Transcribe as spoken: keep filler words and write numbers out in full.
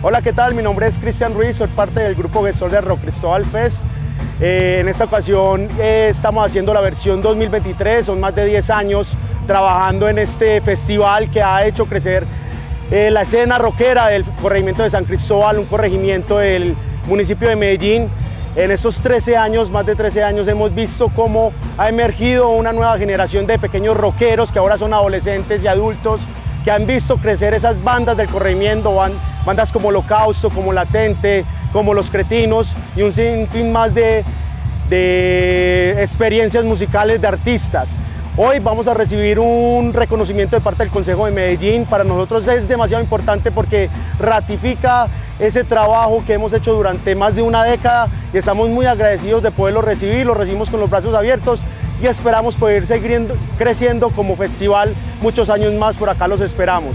Hola, ¿qué tal? Mi nombre es Cristian Ruiz, soy parte del grupo gestor de Rock Cristóbal Fest. Eh, en esta ocasión eh, estamos haciendo la versión dos mil veintitrés, son más de diez años trabajando en este festival que ha hecho crecer eh, la escena rockera del corregimiento de San Cristóbal, un corregimiento del municipio de Medellín. En estos trece años, más de trece años, hemos visto cómo ha emergido una nueva generación de pequeños rockeros que ahora son adolescentes y adultos, que han visto crecer esas bandas del corregimiento, bandas como Holocausto, como Latente, como Los Cretinos y un sinfín más de, de experiencias musicales de artistas. Hoy vamos a recibir un reconocimiento de parte del Consejo de Medellín. Para nosotros es demasiado importante porque ratifica ese trabajo que hemos hecho durante más de una década y estamos muy agradecidos de poderlo recibir, lo recibimos con los brazos abiertos y esperamos poder seguir creciendo como festival muchos años más. Por acá los esperamos.